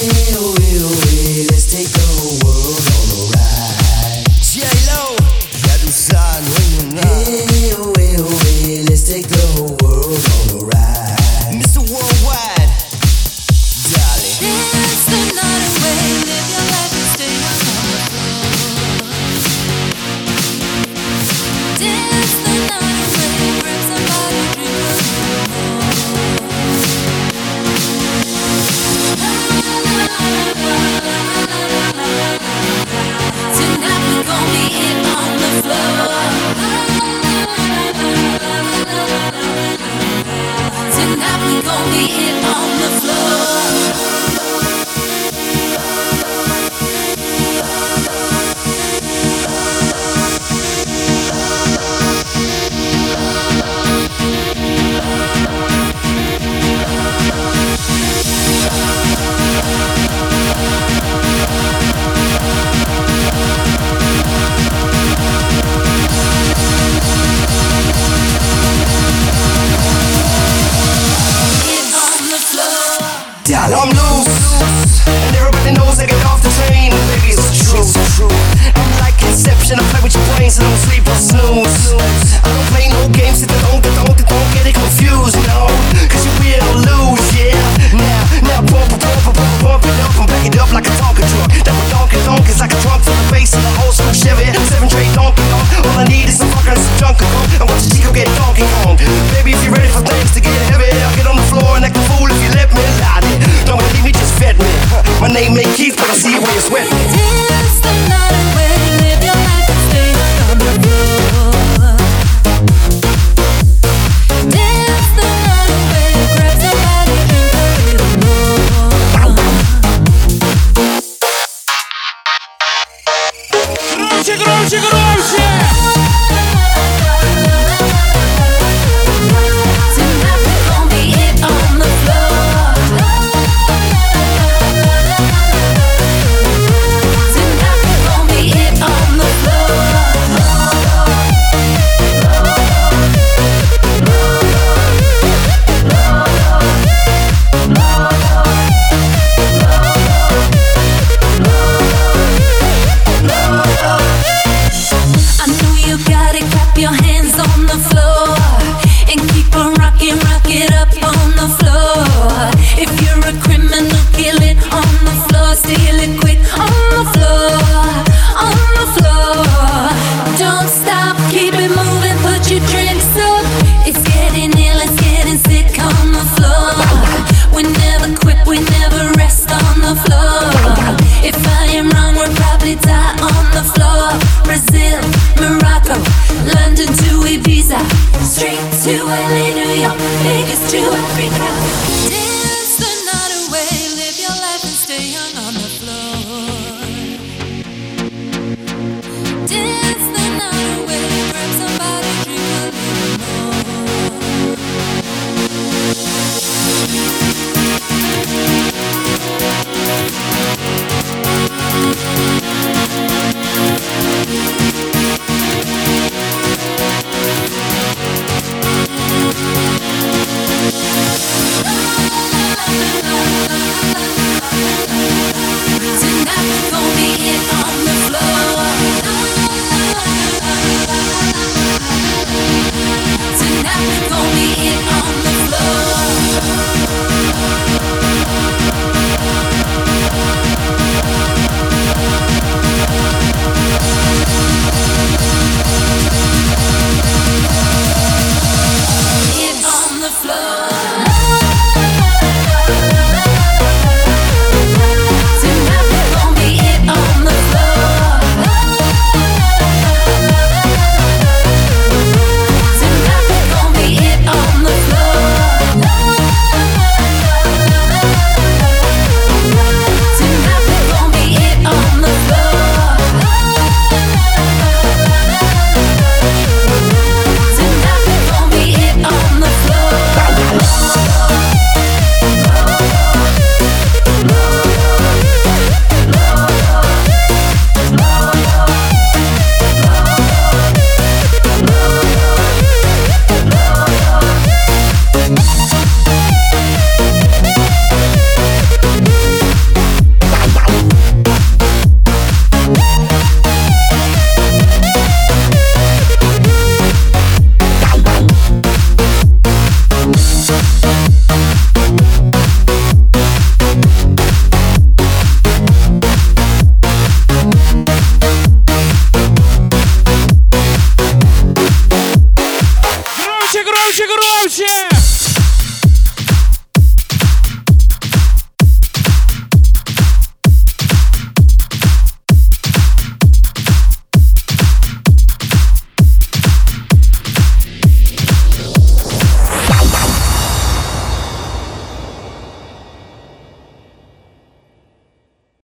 Let's take the whole world on a ride. J-Lo, that do sign when let's take the whole world on a ride. Mr. Worldwide, darling. Dance the night away, live your life and stay on the floor. Dance the night away, grab somebody, drink a little more. Tonight we gon' be in on the floor. Tonight we gon' be in on the floor. I'm loose, and everybody knows I get off the train. Baby, it's true. I'm like Inception, I play with your brains and don't sleep or snooze. I don't play no games, so don't get it confused, no. Cause you will lose, yeah. Now bump it up and back it up like a Tonka truck. That would donk is like a trunk for the face of the old school Chevy. 7 tray Donkey Kong. All I need is some fucker and some junk along. And watch the Chico get Donkey Kong. Baby, if you're ready for things to get heavy, I'll get on the floor and act a fool if you let me lie. Don't believe me, just vet me. My name ain't Keith, but I see you when you sweat me. Dance the night.